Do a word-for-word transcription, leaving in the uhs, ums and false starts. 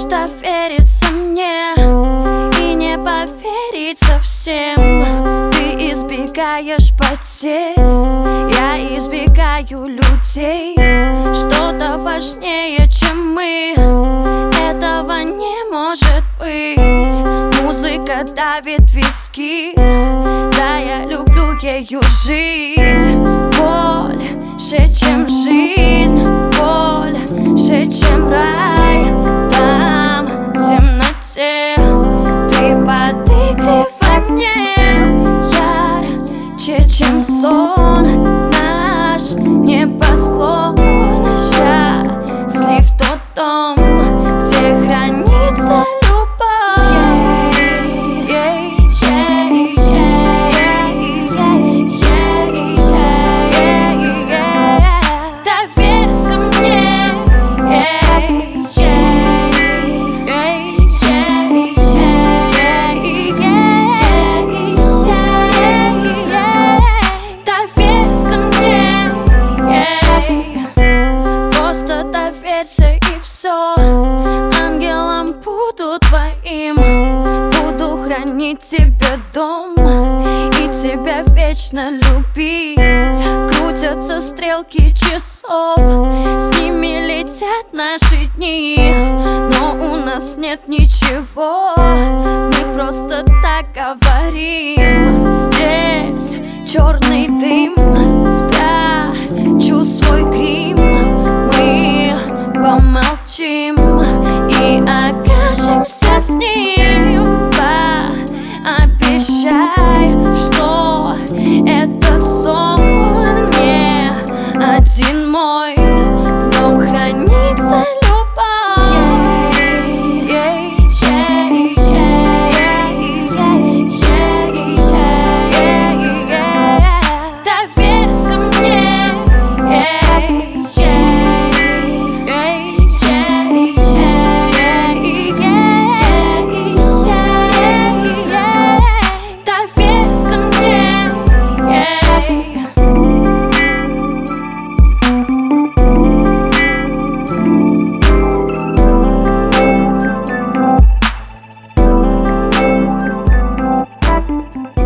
довериться мне и не поверить совсем. Ты избегаешь потерь, я избегаю людей. Что-то важнее, чем мы, этого не может быть. Музыка давит виски, да, я люблю ею жить. Больше, чем жизнь, больше, чем рай. Там, в темноте, ты подыгрывай мне ярче, чем сон наш небосклон. Счастлив тот дом, где хранится любовь. Доверься мне, доверься мне, просто доверься и все. Ангелом буду твоим, буду хранить тебе дом и тебя вечно любить. Крутятся стрелки часов, с ними летят наши дни, но у нас нет ничего, мы просто так говорим. Здесь черный дым, спрячу свой грим, мы помолчим и окажемся с ним. Пообещай, что этот сон не один мой, в нем хранится любовь. Доверься мне, доверься мне.